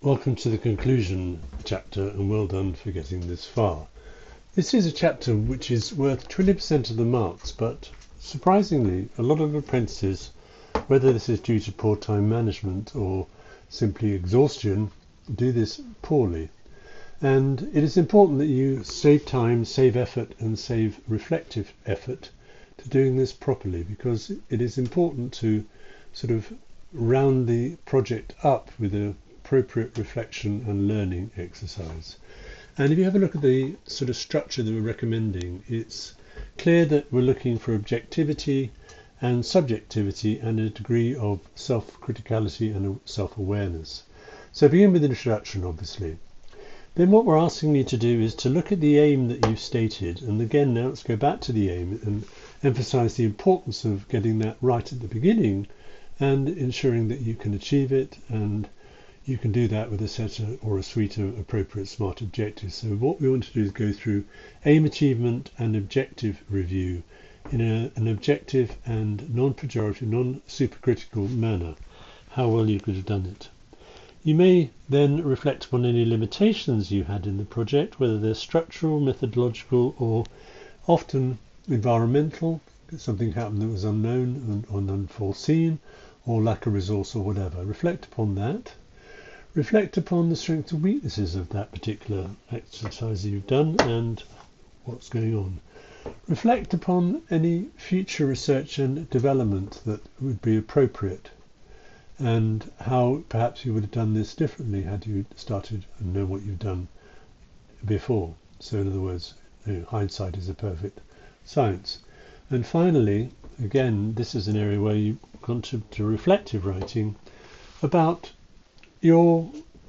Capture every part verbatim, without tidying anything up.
Welcome to the conclusion chapter, and well done for getting this far. This is a chapter which is worth twenty percent of the marks, but surprisingly a lot of apprentices, whether this is due to poor time management or simply exhaustion, do this poorly. And it is important that you save time, save effort and save reflective effort to doing this properly, because it is important to sort of round the project up with a appropriate reflection and learning exercise. And if you have a look at the sort of structure that we're recommending, it's clear that we're looking for objectivity and subjectivity and a degree of self-criticality and self-awareness. So begin with an introduction, obviously. Then what we're asking you to do is to look at the aim that you've stated, and again now let's go back to the aim and emphasize the importance of getting that right at the beginning and ensuring that you can achieve it, and you can do that with a set of, or a suite of appropriate SMART objectives. So what we want to do is go through aim achievement and objective review in a, an objective and non-pejorative, non-supercritical manner, how well you could have done it. You may then reflect upon any limitations you had in the project, whether they're structural, methodological, or often environmental. Something happened that was unknown and unforeseen, or lack of resource or whatever. Reflect upon that. Reflect upon the strengths and weaknesses of that particular exercise you've done and what's going on. Reflect upon any future research and development that would be appropriate, and how perhaps you would have done this differently had you started and known what you've done before. So in other words, you know, hindsight is a perfect science. And finally, again, this is an area where you contribute to reflective writing about your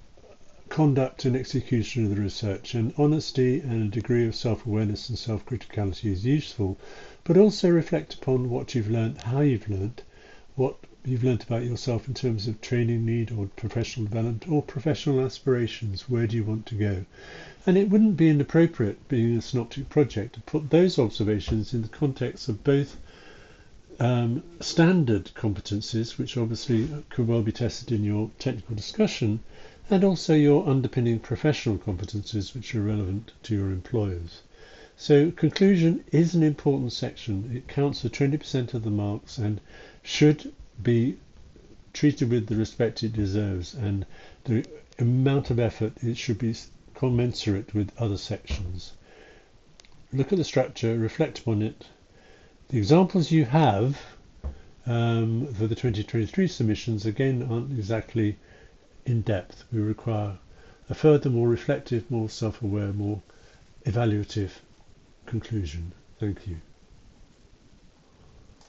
conduct and execution of the research, and honesty and a degree of self-awareness and self-criticality is useful, but also reflect upon what you've learned, how you've learned, what you've learned about yourself in terms of training need or professional development or professional aspirations. Where do you want to go? And it wouldn't be inappropriate, being a synoptic project, to put those observations in the context of both Um, standard competencies, which obviously could well be tested in your technical discussion, and also your underpinning professional competencies, which are relevant to your employers. So conclusion is an important section. It counts for twenty percent of the marks and should be treated with the respect it deserves, and the amount of effort, it should be commensurate with other sections. Look at the structure, reflect upon it. The examples you have um, for the twenty twenty-three submissions again aren't exactly in depth. We require a further, more reflective, more self-aware, more evaluative conclusion. Thank you.